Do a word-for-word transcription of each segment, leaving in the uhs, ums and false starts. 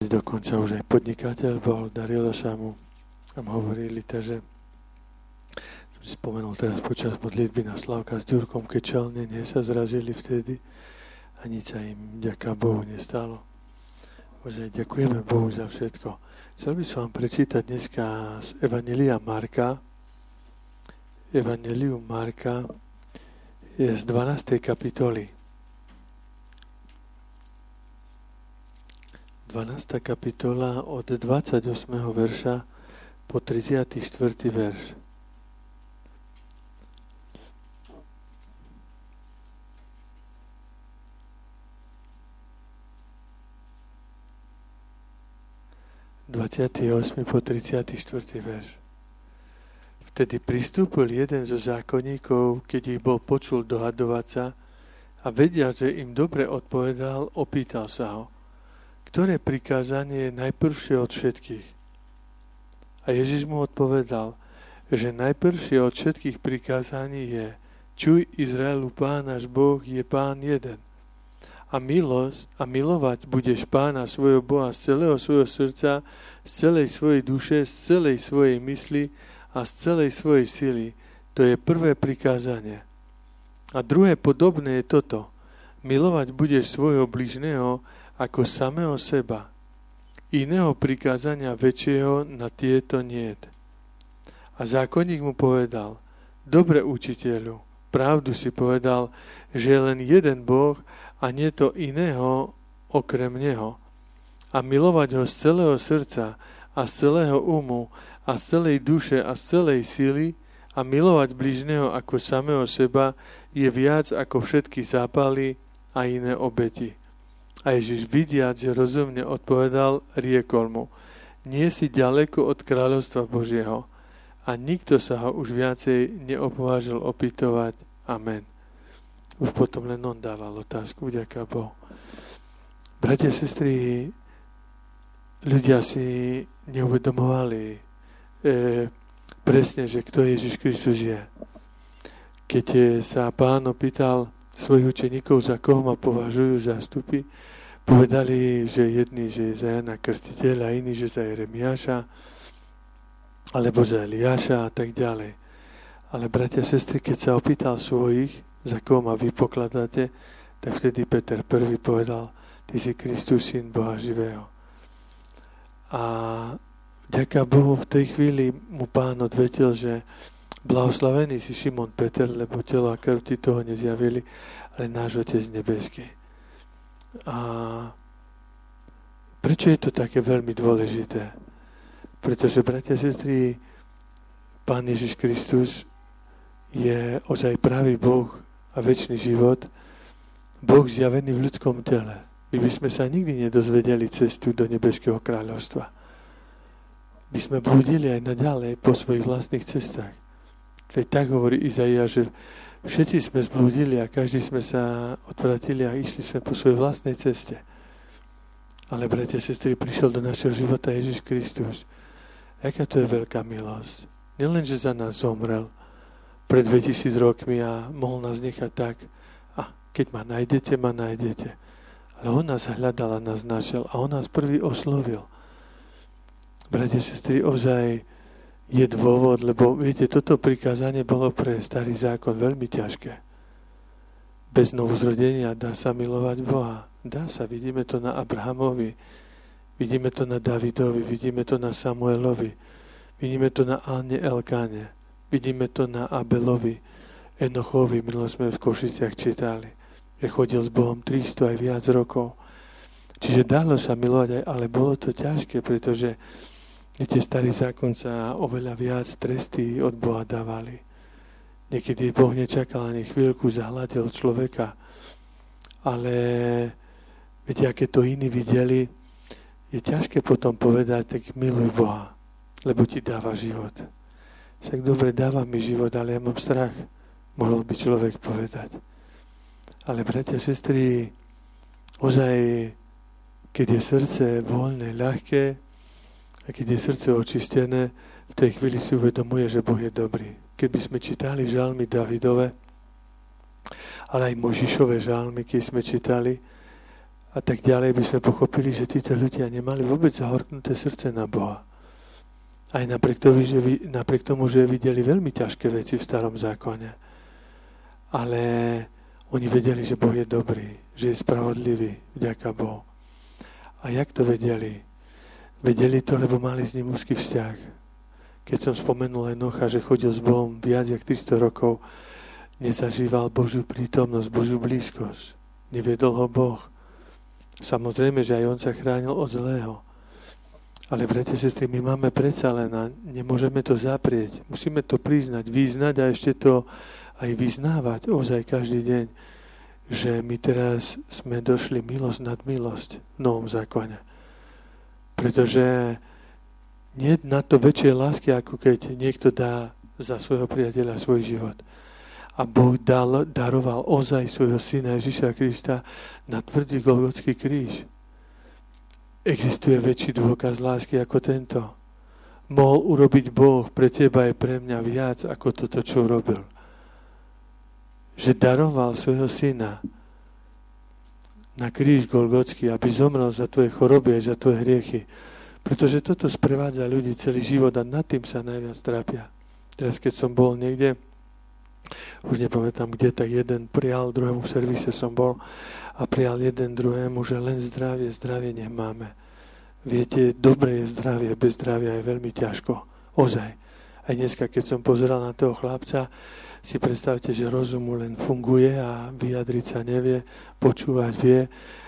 dokonca už aj podnikateľ bol, darilo sa mu. Tam hovorili, takže som si spomenul teraz počas modlitby na Slavka s Ďurkom, keď čelne nie sa zrazili vtedy a nič sa im, ďaká Bohu, nestalo. Bože, ďakujeme Bohu za všetko. Chcel by som vám prečítať dneska z Evanjelia Marka. Evanjelium Marka je z dvanástej kapitoly. dvanásta kapitola od dvadsaťosmého verša po tridsiaty štvrtý verš. dvadsiaty ôsmy po tridsiaty štvrtý verš. Vtedy pristúpil jeden zo zákonníkov, keď ich bol počul dohadovať sa a vedia, že im dobre odpovedal, opýtal sa ho, ktoré prikázanie je najprvšie od všetkých. A Ježiš mu odpovedal, že najprvšie od všetkých prikázaní je čuj Izraelu, Pán náš Boh je Pán jeden. A milosť a milovať budeš Pána svojho Boha z celého svojho srdca, z celej svojej duše, z celej svojej mysli a z celej svojej sily. To je prvé prikázanie. A druhé podobné je toto. Milovať budeš svojho bližného ako samého seba. Iného prikázania väčšieho na tieto niet. A zákonník mu povedal, dobre učiteľu, pravdu si povedal, že je len jeden Boh a nie to iného okrem Neho. A milovať ho z celého srdca a z celého umu a z celej duše a z celej sily a milovať bližného ako samého seba je viac ako všetky zápaly a iné obeti. A Ježiš vidiac, že rozumne odpovedal, riekol mu, nie si ďaleko od kráľovstva Božieho. A nikto sa ho už viacej neopovážil opýtovať. Amen. Už potom len on dával otázku, vďaka Bohu. Bratia a sestry, ľudia si neuvedomovali e, presne, že kto Ježiš Kristus je. Keď sa Pán opýtal svojich učeníkov, za koho ma považujú zástupy, povedali, že jedni, že je za Jana Krstiteľa, iní, že za Jeremiáša, alebo za Eliáša a tak ďalej. Ale bratia a sestry, keď sa opýtal svojich, za koho ma vy pokladáte, tak vtedy Peter prvý povedal, ty si Kristus, syn Boha živého. A vďaka Bohu v tej chvíli mu Pán odvetil, že blahoslavený si Šimon Peter, lebo telo a krv ti toho nezjavili, ale náš Otec nebeský. A prečo je to také veľmi dôležité? Pretože, bratia a sestry, Pán Ježiš Kristus je ozaj pravý Boh a večný život, Boh zjavený v ľudskom tele. My by sme sa nikdy nedozvedeli cestu do nebeského kráľovstva. My sme blúdili aj naďalej po svojich vlastných cestách. Veď tak hovorí Izaiáš, že všetci sme zblúdili a každý sme sa odvratili a išli sme po svojej vlastnej ceste. Ale, bratia a sestry, prišiel do našeho života Ježiš Kristus. Aká to je veľká milosť. Nielen, že za nás zomrel pred dvetisíc rokmi a mohol nás nechať tak, a keď ma nájdete, ma nájdete. Ale on nás hľadal a nás našiel a on nás prvý oslovil. Bratia a sestry, ozaj je dôvod, lebo viete, toto prikázanie bolo pre starý zákon veľmi ťažké. Bez novozrodenia dá sa milovať Boha. Dá sa, vidíme to na Abrahamovi, vidíme to na Davidovi, vidíme to na Samuelovi, vidíme to na Anne Elkáne, vidíme to na Abelovi, Enochovi, minulé sme v Košiciach čítali, že chodil s Bohom tristo aj viac rokov. Čiže dalo sa milovať aj, ale bolo to ťažké, pretože viete, starý zákon sa oveľa viac tresty od Boha dávali. Niekedy Boh nečakal ani chvíľku, zahľadil človeka. Ale viete, aké to iní videli, je ťažké potom povedať, tak miluj Boha, lebo ti dáva život. Však dobre, dáva mi život, ale ja mám strach, mohol by človek povedať. Ale bratia, sestry, ozaj, keď je srdce voľné, ľahké, a keď je srdce očistené, v tej chvíli si uvedomuje, že Boh je dobrý. Keby sme čítali žalmy Davidove, ale aj Možišové žalmy, keď sme čítali, a tak ďalej, by sme pochopili, že títo ľudia nemali vôbec zahorknuté srdce na Boha. Aj napriek tomu, že, napriek tomu, že videli veľmi ťažké veci v starom zákone. Ale oni vedeli, že Boh je dobrý, že je spravodlivý, vďaka Bohu. A jak to vedeli? Vedeli to, lebo mali s ním úzky vzťah. Keď som spomenul Enocha, že chodil s Bohom viac jak tristo rokov, nezažíval Božiu prítomnosť, Božiu blízkosť. Neviedol ho Boh. Samozrejme, že aj on sa chránil od zlého. Ale, bratia, sestry, my máme predsa len a nemôžeme to zaprieť. Musíme to priznať, vyznať a ešte to aj vyznávať ozaj každý deň, že my teraz sme došli milosť nad milosť v Novom zákone. Pretože nie je na to väčšej lásky, ako keď niekto dá za svojho priateľa svoj život. A Boh dal, daroval ozaj svojho syna Ježiša Krista na tvrdý Golgotský kríž. Existuje väčší dôkaz lásky ako tento. Mohol urobiť Boh pre teba aj pre mňa viac ako toto, čo urobil. Že daroval svojho syna na kríž Golgotský, aby zomrel za tvoje choroby a za tvoje hriechy. Pretože toto sprevádza ľudí celý život a nad tým sa najviac trápia. Teraz, keď som bol niekde, už nepamätám kde, tak jeden prijal, druhému v servise som bol a prijal jeden druhému, že len zdravie, zdravie nech máme. Viete, dobre je zdravie, bez zdravia je veľmi ťažko. Ozaj. Aj dneska, keď som pozeral na toho chlapca, si predstavte, že rozumu len funguje a vyjadriť sa nevie, počúvať vie, e,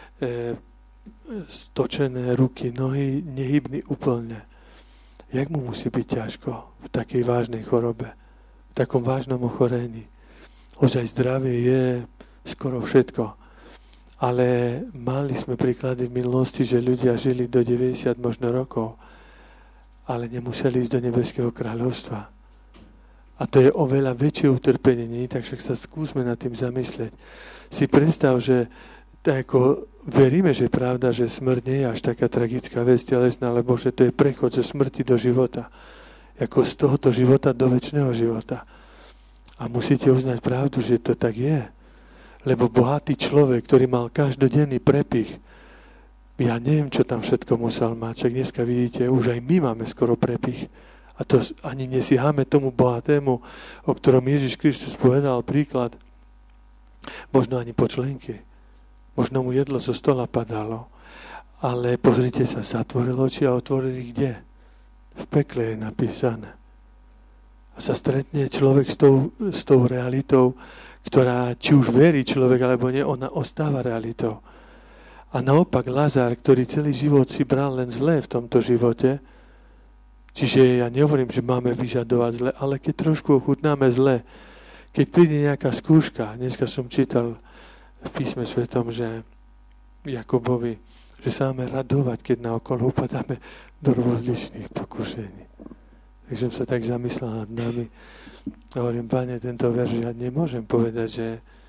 stočené ruky, nohy, nehybný úplne. Jak mu musí byť ťažko v takej vážnej chorobe? V takom vážnom ochorení. Ozaj zdravie je skoro všetko. Ale mali sme príklady v minulosti, že ľudia žili do deväťdesiat možno rokov, ale nemuseli ísť do nebeského kráľovstva. A to je oveľa väčšie utrpenie, nie? Tak však sa skúsme nad tým zamyslieť. Si predstav, že tak ako veríme, že je pravda, že smrť nie je až taká tragická vec telesná, lebo že to je prechod zo smrti do života. Ako z tohoto života do večného života. A musíte uznať pravdu, že to tak je. Lebo bohatý človek, ktorý mal každodenný prepich, ja neviem, čo tam všetko musel mať. Čak dneska vidíte, už aj my máme skoro prepich. A to ani nesiháme tomu bohatému, o ktorom Ježiš Kristus povedal príklad. Možno ani po členky. Možno mu jedlo zo stola padalo. Ale pozrite sa, zatvoril oči a otvorili kde? V pekle je napísané. A sa stretne človek s tou, s tou realitou, ktorá, či už verí človek, alebo nie, ona ostáva realitou. A naopak Lazár, ktorý celý život si bral len zlé v tomto živote, čiže ja nehovorím, že máme vyžadovať zle, ale keď trošku ochutnáme zle, keď príde nejaká skúška, dneska som čítal v písme svetom, že Jakobovi, že sa máme radovať, keď naokolo upadáme do rozličných pokušení. Takže som sa tak zamyslel nad nami. A hovorím, Pane, tento verš ja nemôžem povedať, že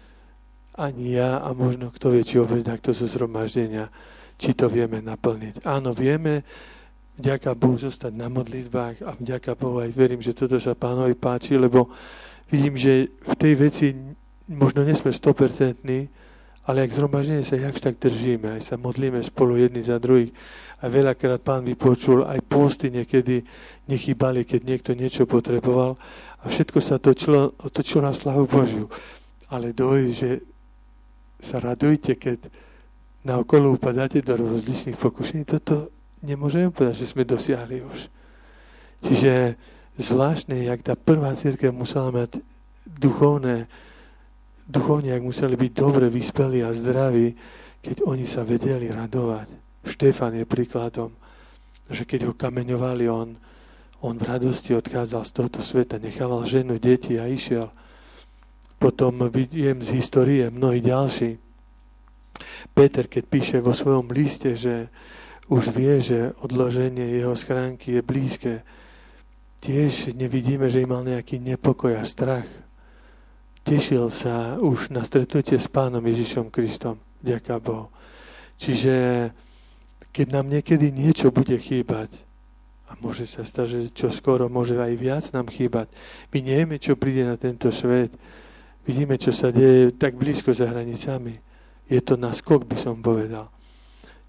ani ja a možno kto vie, či vôbec takto zo zhromaždenia, či to vieme naplniť. Áno, vieme vďaka Bohu zostať na modlitbách a vďaka Bohu aj verím, že toto sa Pánovi páči, lebo vidím, že v tej veci možno nie sme sto percent, ale ak zhromaždenie sa jakž tak držíme, aj sa modlíme spolu jedni za druhých. A veľakrát Pán vypočul, aj posty niekedy nechýbali, keď niekto niečo potreboval. A všetko sa točilo, otočilo na slavu Božiu. Ale dojde, že sa radujte, keď na okolo upadáte do rozličných pokušení. Toto nemôžeme povedať, že sme dosiahli už. Čiže zvláštne, jak tá prvá cirkev musela mať duchovné, duchovne, jak museli byť dobre vyspelí a zdraví, keď oni sa vedeli radovať. Štefan je príkladom, že keď ho kameňovali, on, on v radosti odchádzal z tohto sveta, nechával ženu, deti a išiel. Potom vidím z histórie mnohí ďalší. Peter, keď píše vo svojom liste, že už vie, že odloženie jeho schránky je blízke, tiež nevidíme, že im mal nejaký nepokoj a strach. Tešil sa už na stretnutie s Pánom Ježišom Kristom. Ďaká Bohu. Čiže keď nám niekedy niečo bude chýbať, a môže sa stať, že čo skoro môže aj viac nám chýbať, my nevieme, čo príde na tento svet, vidíme, čo sa deje tak blízko za hranicami. Je to na skok, by som povedal.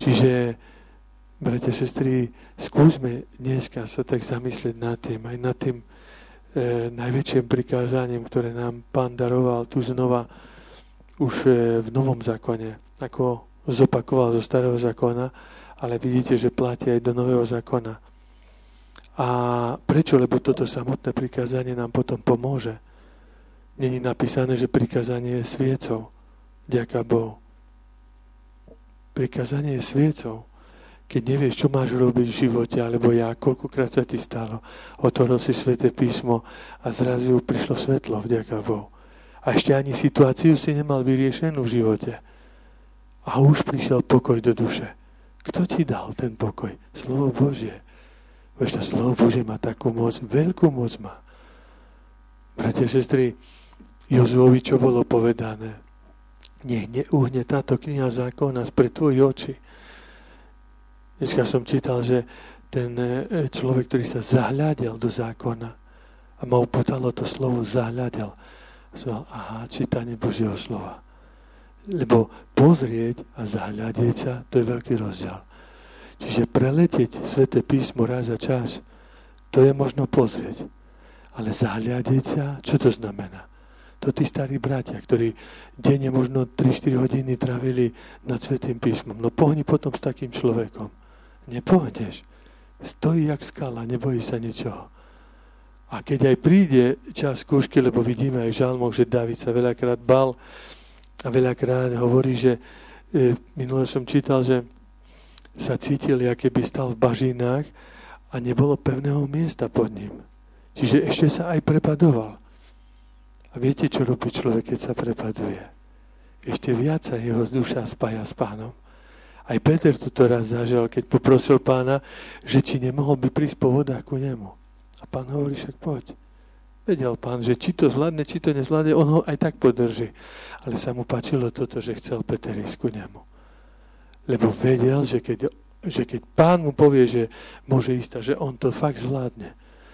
Čiže, bratia, sestry, skúsme dneska sa tak zamyslieť nad tým, aj nad tým e, najväčším prikázaním, ktoré nám Pán daroval tu znova už e, v Novom zákone, ako zopakoval zo Starého zákona, ale vidíte, že platí aj do Nového zákona. A prečo? Lebo toto samotné prikázanie nám potom pomôže. Není napísané, že prikázanie je sviecou. Ďaká Bohu. Prikázanie je sviecou. Keď nevieš, čo máš robiť v živote, alebo ja, koľkokrát sa ti stalo, otvoril si Sväté písmo a zrazu prišlo svetlo, vďaka Bohu. A ešte ani situáciu si nemal vyriešenú v živote. A už prišiel pokoj do duše. Kto ti dal ten pokoj? Slovo Božie. Veď to slovo Božie má takú moc, veľkú moc má. Bratia, sestry, Jozuovi čo bolo povedané? Nech neuhne táto kniha zákona spred tvojich očí. Dneska som čítal, že ten človek, ktorý sa zahľadel do zákona a ma upútalo to slovo zahľadel, som aha, čítanie Božieho slova. Lebo pozrieť a zahľadieť sa, to je veľký rozdiel. Čiže preletieť Sväté písmo raz za čas, to je možno pozrieť. Ale zahľadieť sa, čo to znamená? To tí starí bratia, ktorí denne možno tri štyri hodiny trávili nad Svätým písmom. No pohni potom s takým človekom. Nepohneš. Stojí jak skala, nebojíš sa ničoho. A keď aj príde čas skúšky, lebo vidíme aj v žalmoch, že Dávid sa veľakrát bal a veľakrát hovorí, že e, minule som čítal, že sa cítil, aké by stal v bažinách a nebolo pevného miesta pod ním. Čiže ešte sa aj prepadoval. A viete, čo robí človek, keď sa prepaduje? Ešte viac sa jeho duša spája s Pánom. Aj Peter to raz zažil, keď poprosil Pána, že či nemohol by prísť po vodách ku nemu. A Pán hovorí, však poď. Vedel Pán, že či to zvládne, či to nezvládne, on ho aj tak podrží. Ale sa mu páčilo toto, že chcel Peter ísť ku nemu. Lebo vedel, že keď, že keď Pán mu povie, že môže ísť, že on to fakt zvládne.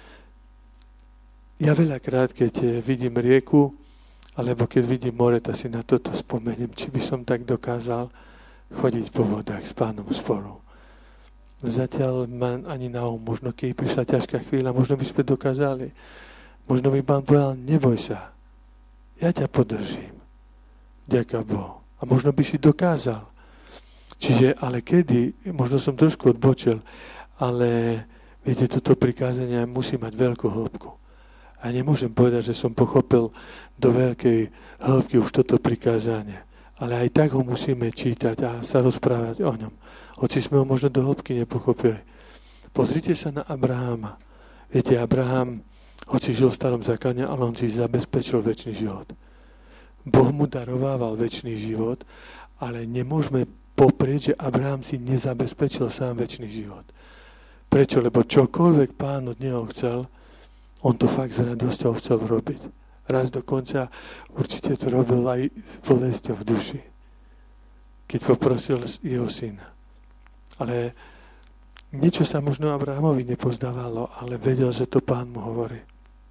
Ja veľakrát, keď vidím rieku, alebo keď vidím more, tak si na toto spomeniem, či by som tak dokázal chodiť po vodách s Pánom spolu. Zatiaľ ma ani na um, možno keď prišla ťažká chvíľa, možno by sme dokázali. Možno by Pán povedal, neboj sa, ja ťa podržím. Ďaká Bohu. A možno by si dokázal. Čiže, ale kedy, možno som trošku odbočil, ale viete, toto prikázanie musí mať veľkú hĺbku. A nemôžem povedať, že som pochopil do veľkej hĺbky už toto prikázanie. Ale aj tak ho musíme čítať a sa rozprávať o ňom. Hoci sme ho možno do hĺbky nepochopili. Pozrite sa na Abraháma. Viete, Abraham, hoci žil v starom zákone, ale on si zabezpečil večný život. Boh mu darovával večný život, ale nemôžeme poprieť, že Abraham si nezabezpečil sám večný život. Prečo? Lebo čokoľvek Pán od neho chcel, on to fakt s radosťou chcel robiť. Raz dokonca určite to robil aj s bolesťou v duši, keď poprosil jeho syna. Ale niečo sa možno Abrahamovi nepozdávalo, ale vedel, že to Pán mu hovorí.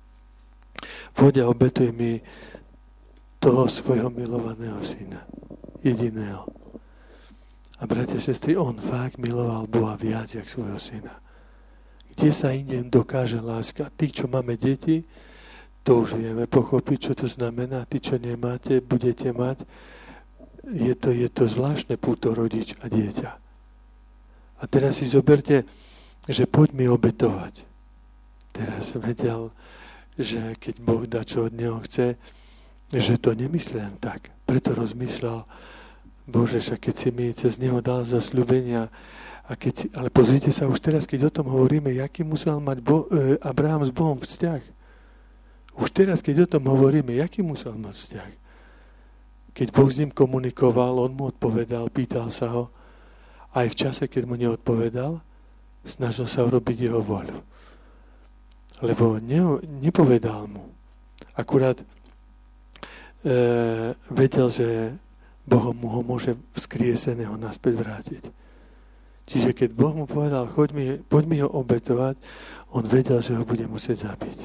Poď a obetuj mi toho svojho milovaného syna, jediného. A bratia, sestry, on fakt miloval Boha viac, jak svojho syna. Kde sa inde dokáže láska? Tí, čo máme deti, to už vieme pochopiť, čo to znamená. Tí, čo nemáte, budete mať. Je to, je to zvláštne púto rodič a dieťa. A teraz si zoberte, že poď mi obetovať. Teraz vedel, že keď Boh dá, čo od neho chce, že to nemyslí len tak. Preto rozmýšľal, Bože, však keď si mi cez neho dal zasľúbenia, a keď si, ale pozrite sa už teraz, keď o tom hovoríme, aký musel mať Bo, e, Abraham s Bohom vzťah. Už teraz, keď o tom hovoríme, aký musel mať vzťah. Keď Boh s ním komunikoval, on mu odpovedal, pýtal sa ho, aj v čase, keď mu neodpovedal, snažil sa urobiť jeho voľu. Lebo ne, nepovedal mu. Akurát e, vedel, že Boh mu ho môže vzkrieseného naspäť vrátiť. Čiže keď Boh mu povedal, choď mi, poď mi ho obetovať, on vedel, že ho bude musieť zabiť.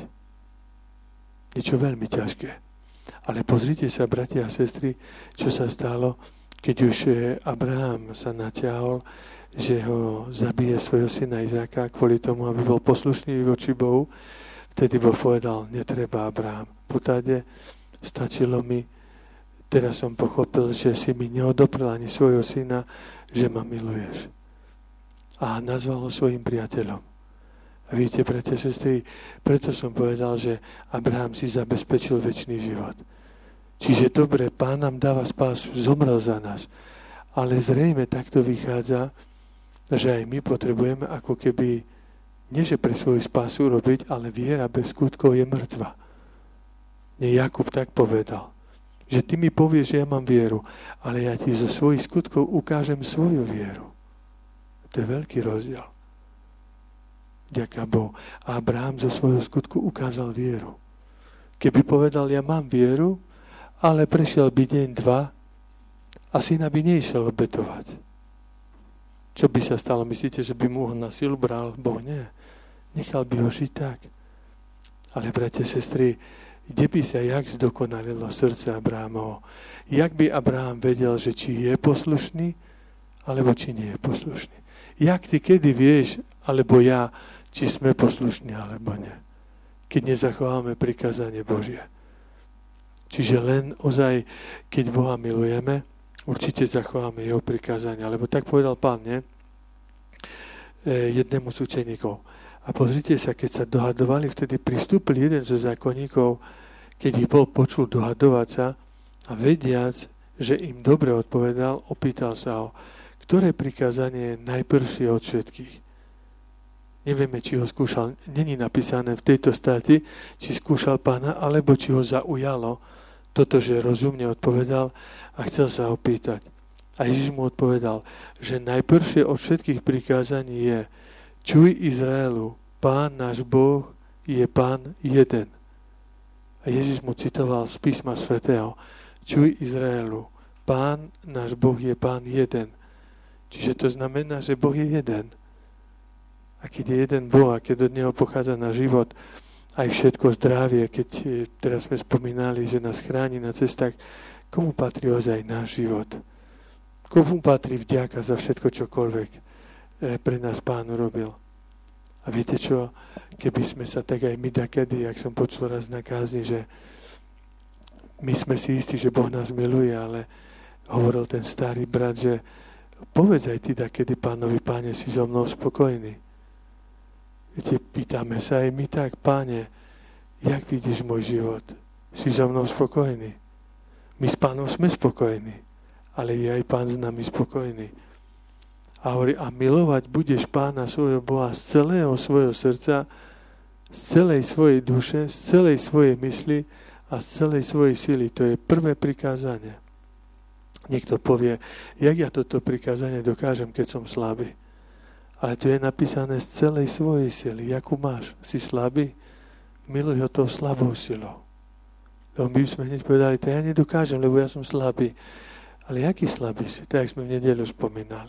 Niečo veľmi ťažké. Ale pozrite sa, bratia a sestry, čo sa stalo, keď už Abraham sa natiahol, že ho zabije svojho syna Izáka kvôli tomu, aby bol poslušný voči Bohu, vtedy Boh povedal, netreba Abraham, putáde, stačilo mi, teraz som pochopil, že si mi neodoprel ani svojho syna, že ma miluješ. A nazval ho svojim priateľom. A vidíte, bratia, sestry, preto som povedal, že Abraham si zabezpečil večný život. Čiže dobre, Pán nám dáva spásu, zomrel za nás. Ale zrejme takto vychádza, že aj my potrebujeme ako keby, nie že pre svoju spásu robiť, ale viera bez skutkov je mŕtva. Nie, Jakub tak povedal, že ty mi povieš, že ja mám vieru, ale ja ti zo svojich skutkov ukážem svoju vieru. To je veľký rozdiel. Ďaká Bohu. A Abraham zo svojho skutku ukázal vieru. Keby povedal, ja mám vieru, ale prešiel by deň, dva a syna by neišiel obetovať. Čo by sa stalo? Myslíte, že by mu ho na silu bral? Boh nie. Nechal by ho žiť tak. Ale, bratia, sestry, kde by sa jak zdokonalilo srdce Abrahamovo? Jak by Abraham vedel, že či je poslušný, alebo či nie je poslušný? Jak ty kedy vieš, alebo ja, či sme poslušní, alebo nie? Keď nezachováme prikázanie Božie. Čiže len ozaj, keď Boha milujeme, určite zachováme jeho prikázania. Lebo tak povedal Pán, nie? E, jednému z učeníkov. A pozrite sa, keď sa dohadovali, vtedy pristúpil jeden zo zákonníkov, keď ich bol počul dohadovať sa a vediac, že im dobre odpovedal, opýtal sa ho, ktoré prikázanie je najprvšie od všetkých. Nevieme, či ho skúšal, není napísané v tejto státi, či skúšal Pána, alebo či ho zaujalo toto, že rozumne odpovedal a chcel sa ho pýtať. A Ježiš mu odpovedal, že najprvšie od všetkých prikázaní je čuj Izraelu, Pán náš Boh je Pán jeden. A Ježiš mu citoval z písma svätého. Čuj Izraelu, Pán náš Boh je Pán jeden. Čiže to znamená, že Boh je jeden. A keď je jeden Boh a keď od Neho pochádza na život aj všetko zdravie, keď teraz sme spomínali, že nás chráni na cestách, komu patrí ozaj náš život? Komu patrí vďaka za všetko, čokoľvek pre nás Pán urobil? A viete čo? Keby sme sa tak aj my dakedy, jak som počul raz na kázni, že my sme si istí, že Boh nás miluje, ale hovoril ten starý brat, že povedz aj ty dakedy Pánovi, Páne, si so mnou spokojný. Viete, pýtame sa aj my tak, Páne, jak vidíš môj život? Si so mnou spokojný? My s Pánom sme spokojní, ale je aj Pán s nami spokojný. A hovorí, a milovať budeš Pána svojho Boha z celého svojho srdca, z celej svojej duše, z celej svojej mysli a z celej svojej sily. To je prvé prikázanie. Niekto povie, jak ja toto prikázanie dokážem, keď som slabý. Ale tu je napísané z celej svojej sily. Jakú máš? Si slabý? Miluj ho tou slabou silou. Lebo my by sme hneď povedali, to ja nedokážem, lebo ja som slabý. Ale jaký slabý si? Tak sme v nedeľu spomínali.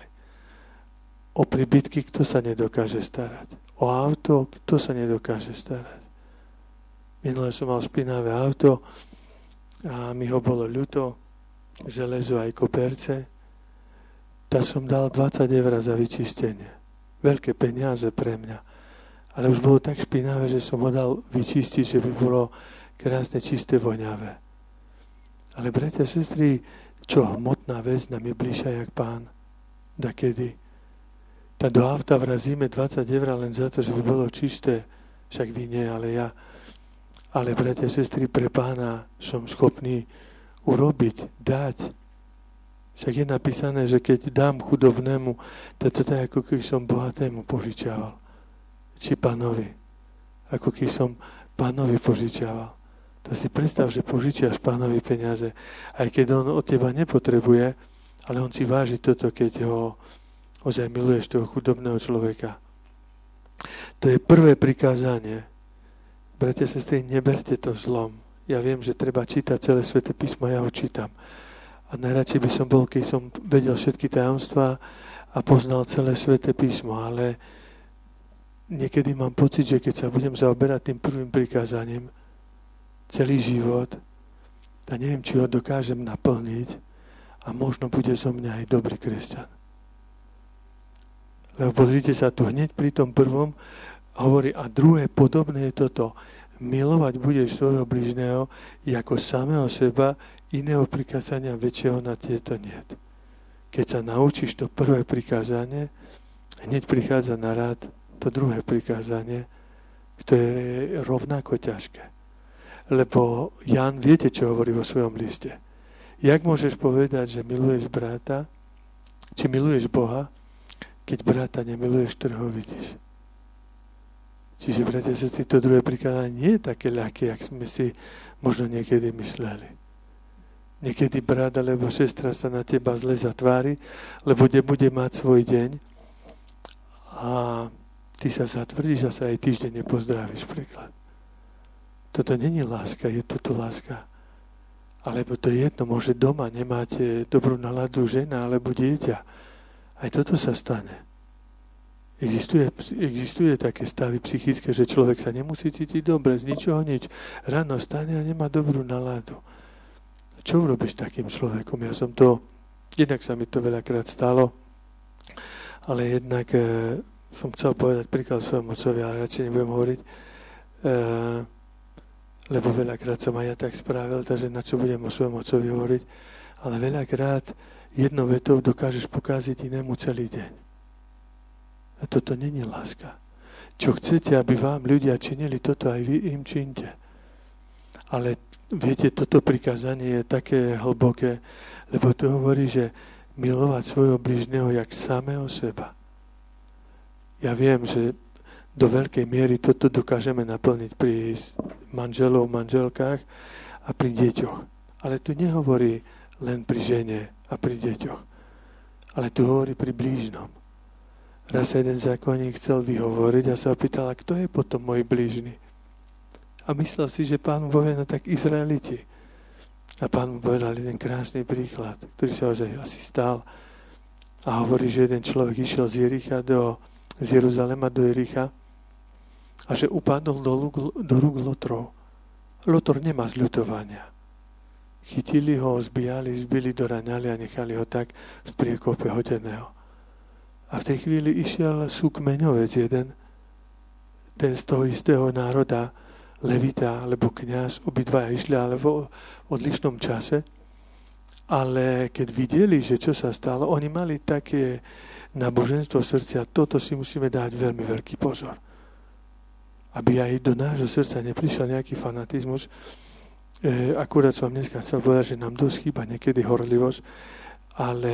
O príbytky, kto sa nedokáže starať? O auto, kto sa nedokáže starať? Minule som mal špinavé auto a mi ho bolo ľúto, železo aj koperce. Tak som dal dvadsať eur za vyčistenie. Veľké peniaze pre mňa. Ale už bolo tak špinavé, že som ho dal vyčistiť, že by bolo krásne, čisté, voňavé. Ale bratia, sestry, čo hmotná vec nám je bližšia jak Pán? Dakedy? Tak do auta vrazíme dvadsať eur len za to, že by bolo čisté. Však vy nie, ale ja. Ale bratia, sestry, pre Pána som schopný urobiť, dať. Však je napísané, že keď dám chudobnému, to je tak, ako keď som bohatému požičiaval. Či Pánovi. Ako keď som Pánovi požičiaval. To si predstav, že požičiaš Pánovi peniaze, aj keď on od teba nepotrebuje, ale on si váži toto, keď ho ozaj miluješ, toho chudobného človeka. To je prvé prikázanie. Bratia, sestry, neberte to zlom. Ja viem, že treba čítať celé Sväté písmo, ja ho čítam. A najradšej by som bol, keď som vedel všetky tajomstvá a poznal celé Sväté písmo, ale niekedy mám pocit, že keď sa budem zaoberať tým prvým prikázaním celý život, a neviem, či ho dokážem naplniť, a možno bude zo mňa aj dobrý kresťan. Lebo pozrite sa, tu hneď pri tom prvom hovorí, a druhé podobné je toto. Milovať budeš svojho blížneho ako samého seba, iného prikázania väčšieho na tieto niet. Keď sa naučíš to prvé prikázanie, hneď prichádza na rád to druhé prikázanie, ktoré je rovnako ťažké. Lebo Ján, viete, čo hovorí vo svojom liste. Jak môžeš povedať, že miluješ brata, či miluješ Boha, keď brata nemiluješ, ktorého vidíš? Čiže, bratia a sestry, to druhé prikázanie nie je také ľahké, jak sme si možno niekedy mysleli. Niekedy brat alebo sestra sa na teba zle zatvári, lebo nebude mať svoj deň a ty sa zatvrdíš a sa aj týždeň nepozdravíš, príklad. Toto není láska, je toto láska. Alebo to je jedno, môže doma nemáte dobrú náladu žena alebo dieťa. Aj toto sa stane. Existuje, existuje také stavy psychické, že človek sa nemusí cítiť dobre, z ničoho nič. Ráno stane a nemá dobrú náladu. Čo urobíš s takým človekom? Ja som to, jednak sa mi to veľakrát stalo, ale jednak e, som chcel povedať príklad svojom otcovi, ale radšej nebudem hovoriť, e, lebo veľakrát som aj ja tak spravil, takže na čo budem o svojom otcovi hovoriť, ale veľakrát jednou vetou dokážeš pokáziť inému celý deň. A toto není láska. Čo chcete, aby vám ľudia činili, toto aj vy im činte. Ale viete, toto prikázanie je také hlboké, lebo to hovorí, že milovať svojho bližného jak samého seba. Ja viem, že do veľkej miery toto dokážeme naplniť pri manželov, manželkách a pri deťoch. Ale tu nehovorí len pri žene a pri deťoch. Ale tu hovorí pri blížnom. Raz jeden zákonník chcel vyhovoriť a sa opýtal, kto je potom môj blížny? A myslel si, že pán mu povie, no tak Izraeliti. A pán mu povedal jeden krásny príklad, ktorý sa už asi stal. A hovorí, že jeden človek išiel z Jericha do, z Jeruzalema do Jericha a že upadol do, do rúk lotrov. Lotor nemá zľutovania. Chytili ho, zbijali, zbili, doraňali a nechali ho tak v priekope hodeného. A v tej chvíli išiel súkmeňovec jeden, ten z toho istého národa, levita alebo kňaz, obidvaja išli ale v odlišnom čase. Ale keď videli, že čo sa stalo, oni mali také náboženstvo v srdci a toto si musíme dať veľmi veľký pozor. Aby aj do nášho srdca neprišiel nejaký fanatizmus. E, akurát som dneska chcel povedať, že nám dosť chýba niekedy horlivosť, ale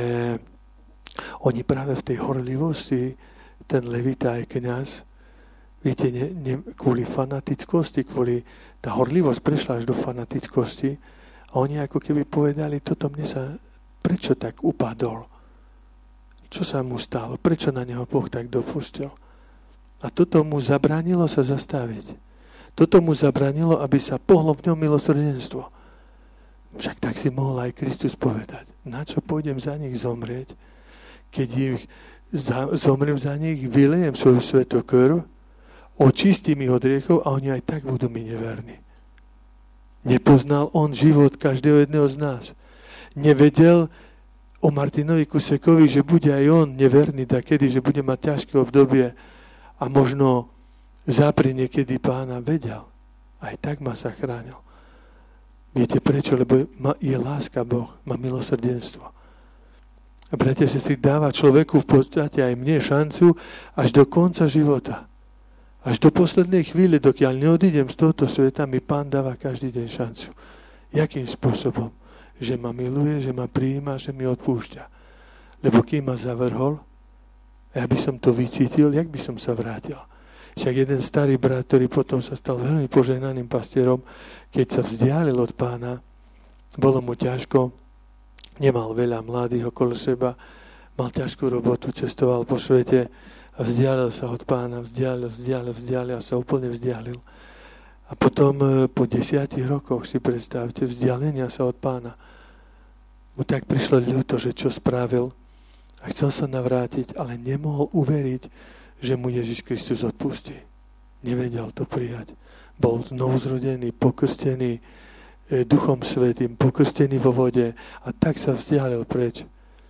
oni práve v tej horlivosti, ten levita aj kňaz, viete, ne, ne, kvôli fanatickosti, kvôli, tá horlivosť prešla až do fanatickosti a oni ako keby povedali, toto mne sa, prečo tak upadol? Čo sa mu stalo? Prečo na neho Boh tak dopustil? A toto mu zabránilo sa zastaviť. Toto mu zabránilo, aby sa pohlo v ňom milosrdenstvo. Však tak si mohol aj Kristus povedať. Na čo pôjdem za nich zomrieť? Keď ich za, zomriem za nich, vylejem svoju svätú krv, očistím ich od hriechov a oni aj tak budú mi neverní. Nepoznal on život každého jedného z nás. Nevedel o Martinovi Kusekovi, že bude aj on neverný takedy, že bude mať ťažké obdobie a možno zaprie niekedy pána. Vedel. Aj tak ma zachránil. Viete prečo? Lebo je láska Boh, má milosrdenstvo. A bratia, že si dáva človeku v podstate aj mne šancu až do konca života. Až do poslednej chvíle, dokiaľ neodídem z tohto sveta, mi Pán dáva každý deň šancu. Jakým spôsobom? Že ma miluje, že ma prijíma, že mi odpúšťa. Lebo kým ma zavrhol, ja by som to vycítil, jak by som sa vrátil. Však jeden starý brat, ktorý potom sa stal veľmi požehnaným pastierom, keď sa vzdialil od Pána, bolo mu ťažko, nemal veľa mladých okolo seba, mal ťažkú robotu, cestoval po svete a vzdialil sa od Pána, vzdialil, vzdialil, vzdialil a sa úplne vzdialil. A potom po desiatich rokoch, si predstavte, vzdialenia sa od Pána, mu tak prišlo ľúto, že čo spravil a chcel sa navrátiť, ale nemohol uveriť, že mu Ježiš Kristus odpustí. Nevedel to prijať. Bol znovuzrodený, pokrstený, Duchom Svätým, pokrstený vo vode a tak sa vzdialil preč.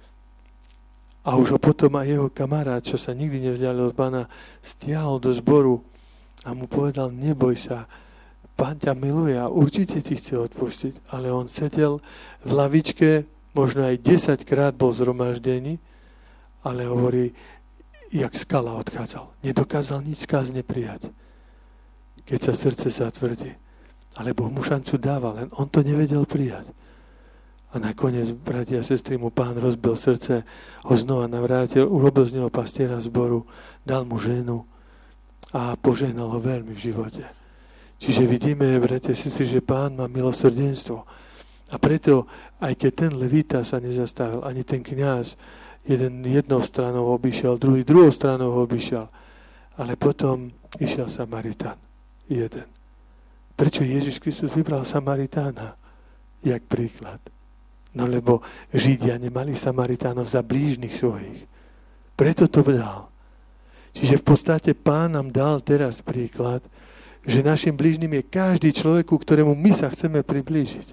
A už ho potom aj jeho kamarát, čo sa nikdy nevzdialil od Pána, stiahol do zboru a mu povedal, neboj sa, Pán ťa miluje a určite ti chce odpustiť. Ale on sedel v lavičke, možno aj desaťkrát bol zhromaždený, ale hovorí, jak skala odchádzal. Nedokázal nič skázne prijať, keď sa srdce zatvrdí. Ale Boh mu šancu dáva, len on to nevedel prijať. A nakoniec, bratia a sestry, mu Pán rozbil srdce, ho znova navrátil, urobil z neho pastiera zboru, dal mu ženu a požehnal ho veľmi v živote. Čiže vidíme, bratia a sestry, že Pán má milosrdenstvo. A preto, aj keď ten levita sa nezastavil, ani ten kňaz, jeden jednou stranou obišiel, druhý druhou stranou ho obišiel, ale potom išiel Samaritan, jeden. Prečo Ježiš Kristus vybral Samaritána? Jak príklad. No lebo Židia nemali Samaritánov za blížnych svojich. Preto to dal. Čiže v podstate Pán nám dal teraz príklad, že našim blížnym je každý človek, ku ktorému my sa chceme priblížiť.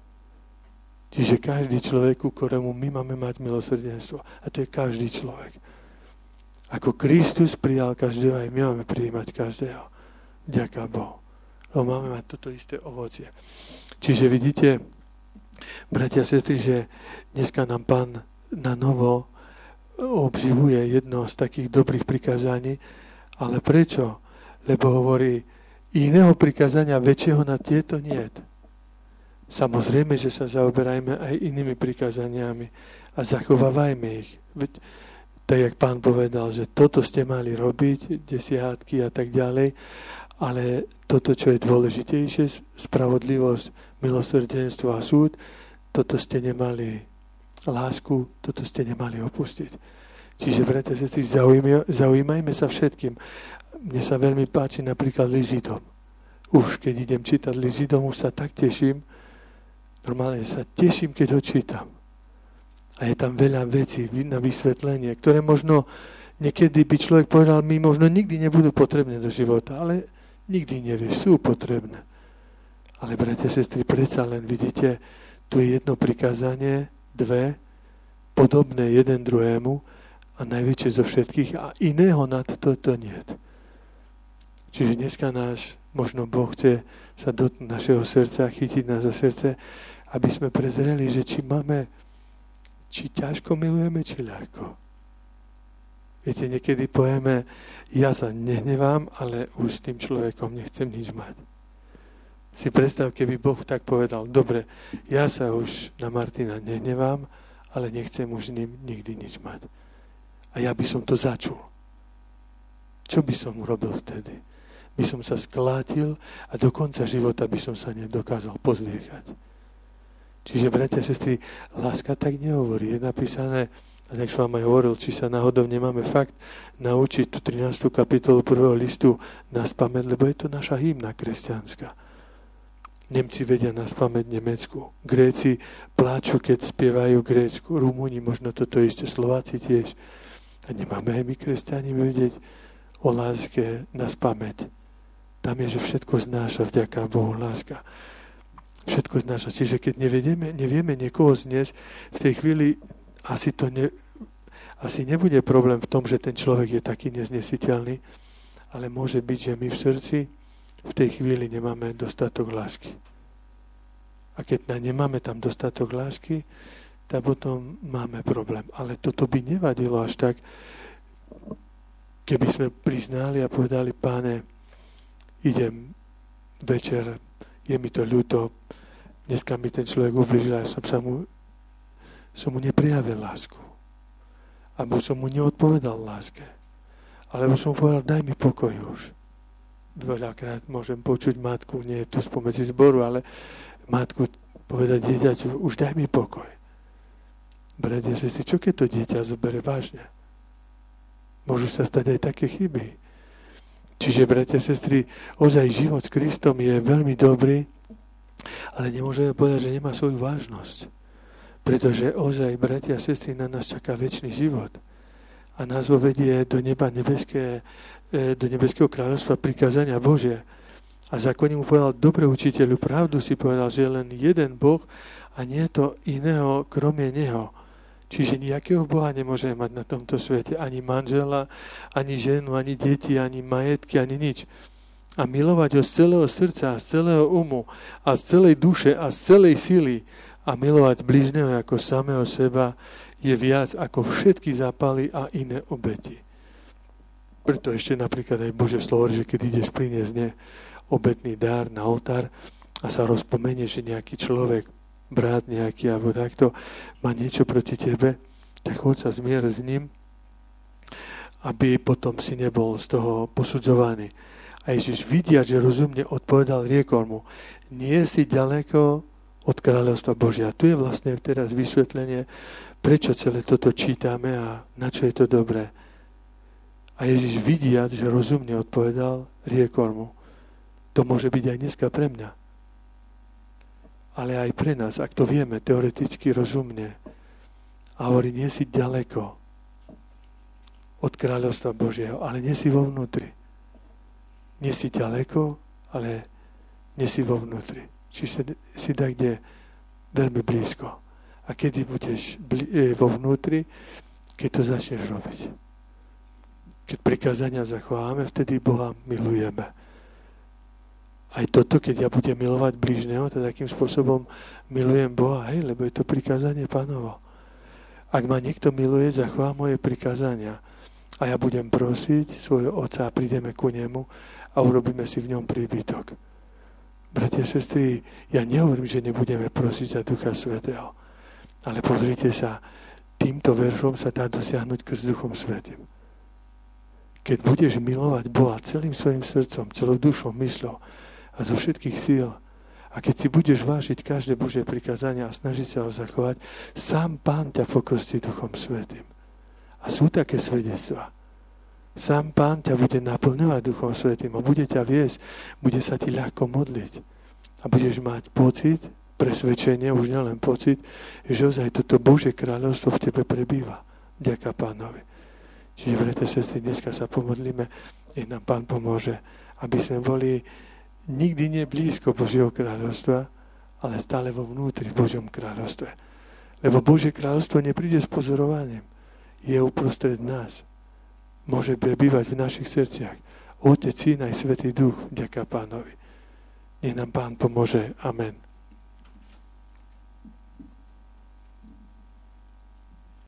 Čiže každý človek, ku ktorému my máme mať milosrdenstvo. A to je každý človek. Ako Kristus prijal každého, aj my máme prijímať každého. Ďaká Bohu. Lebo máme mať toto isté ovocie. Čiže vidíte, bratia a sestry, že dneska nám Pán na novo obživuje jedno z takých dobrých prikázaní, ale prečo? Lebo hovorí, iného prikázania väčšieho na tieto niet. Samozrejme, že sa zaoberajme aj inými prikázaniami a zachovávajme ich. Veď, tak jak Pán povedal, že toto ste mali robiť, desiatky a tak ďalej, ale toto, čo je dôležitejšie, spravodlivosť, milosrdenstvo a súd, toto ste nemali lásku, toto ste nemali opustiť. Čiže, bratia a sestry, zaujímajme sa všetkým. Mne sa veľmi páči napríklad list Židom. Už keď idem čítať list Židom, už sa tak teším. Normálne sa teším, keď ho čítam. A je tam veľa vecí na vysvetlenie, ktoré možno niekedy by človek povedal, my možno nikdy nebudú potrebné do života, ale nikdy nevieš, sú potrebné. Ale, bratia a sestry, predsa len vidíte, tu je jedno prikázanie, dve, podobné jeden druhému a najväčšie zo všetkých a iného nad toto niet. Čiže dneska náš, možno Boh chce sa dotknúť našeho srdca, chytiť nás za srdce, aby sme prezreli, že či máme, či ťažko milujeme, či ľahko. Viete, niekedy povieme, ja sa nehnevám, ale už s tým človekom nechcem nič mať. Si predstav, keby Boh tak povedal, dobre, ja sa už na Martina nehnevám, ale nechcem už s ním nikdy nič mať. A ja by som to začul. Čo by som urobil vtedy? By som sa sklátil a do konca života by som sa nedokázal pozviechať. Čiže, bratia a sestry, láska tak nehovorí. Je napísané, a tak som vám aj hovoril, či sa náhodou nemáme fakt naučiť tú trinástu kapitolu prvého listu na spamäť, lebo je to naša hymna kresťanská. Nemci vedia na spamäť Nemecku. Gréci pláču, keď spievajú grécku. Rumúni možno toto isté, Slováci tiež. A nemáme aj my, kresťani, vedieť o láske na spamäť. Tam je, že všetko znáša, vďaka Bohu, láska. Všetko znáša. Čiže keď nevieme, nevieme niekoho zniesť, v tej chvíli asi to ne, asi nebude problém v tom, že ten človek je taký neznesiteľný, ale môže byť, že my v srdci v tej chvíli nemáme dostatok lásky. A keď nemáme tam dostatok lásky, tak potom máme problém. Ale toto by nevadilo až tak, keby sme priznali a povedali, Páne, idem večer, je mi to ľúto, dneska mi ten človek ubližil a som sa mu, som mu neprijavil lásku. Alebo som mu neodpovedal láske. Alebo som mu povedal, daj mi pokoj už. Veľakrát môžem počuť matku, nie je tu spomedzi zboru, ale matku povedať dieťaťu, už daj mi pokoj. Bratia, sestry, čo keď to dieťa zoberie vážne? Môžu sa stať aj také chyby. Čiže, bratia, sestry, ozaj život s Kristom je veľmi dobrý, ale nemôžeme povedať, že nemá svoju vážnosť. Pretože ozaj, bratia a sestry, na nás čaká večný život. A nás ho vedie do neba nebeské, do nebeského kráľovstva prikázania Božie. A zákonník mu povedal, dobre učiteľu, pravdu si povedal, že je len jeden Boh a nie je to iného, kromie Neho. Čiže nejakého Boha nemôžeme mať na tomto svete. Ani manžela, ani ženu, ani deti, ani majetky, ani nič. A milovať ho z celého srdca, z celého umu a z celej duše a z celej sily a milovať bližného ako samého seba je viac ako všetky zápaly a iné obety. Preto ešte napríklad aj Božie slovo, že keď ideš priniesť ne, obetný dar na oltár a sa rozpomenie, že nejaký človek, brat nejaký alebo takto, má niečo proti tebe, tak choď sa zmier s ním, aby potom si nebol z toho posudzovaný. A Ježiš vidia, že rozumne odpovedal, riekol mu, nie si ďaleko od kráľovstva Božia. Tu je vlastne teraz vysvetlenie, prečo celé toto čítame a na čo je to dobré. A Ježiš vidia, že rozumne odpovedal, riekol mu, to môže byť aj dneska pre mňa. Ale aj pre nás, ak to vieme teoreticky rozumne. A hovorí, nie si ďaleko od kráľovstva Božieho, ale nie si vo vnútri. Nie si ďaleko, ale nie si vo vnútri. Či si, si tak, kde veľmi blízko. A kedy budeš blí, e, vo vnútri, keď to začneš robiť. Keď prikázania zachováme, vtedy Boha milujeme. Aj toto, keď ja budem milovať blížneho, to takým spôsobom milujem Boha, hej, lebo je to prikázanie Pánovo. Ak ma niekto miluje, zachová moje prikázania. A ja budem prosiť svojho Otca a prídeme ku nemu a urobíme si v ňom príbytok. Bratia a sestry, ja nehovorím, že nebudeme prosiť za Ducha Svätého. Ale pozrite sa, týmto veršom sa dá dosiahnuť krst Duchom Svätým. Keď budeš milovať Boha celým svojim srdcom, celou dušou, mysľou, a zo všetkých síl. A keď si budeš vážiť každé Božie prikázanie a snažiť sa ho zachovať, sám Pán ťa pokrstí Duchom Svätým. A sú také svedectvá. Sám Pán ťa bude naplňovať Duchom Svätým a bude ťa viesť, bude sa ti ľahko modliť. A budeš mať pocit, presvedčenie, už nielen pocit, že ozaj toto Božie kráľovstvo v tebe prebýva. Vďaka Pánovi. Čiže, bratia a sestry, dneska sa pomodlíme, nech nám Pán pomôže, aby sme boli nikdy nie blízko Božieho kráľovstva, ale stále vo vnútri v Božom kráľovstve. Lebo Božie kráľovstvo nepríde s pozorovaním. Je uprostred nás. Môže prebývať v našich srdciach. Otec, Syn aj Svätý Duch, vďaka Pánovi. Nech nám Pán pomôže. Amen.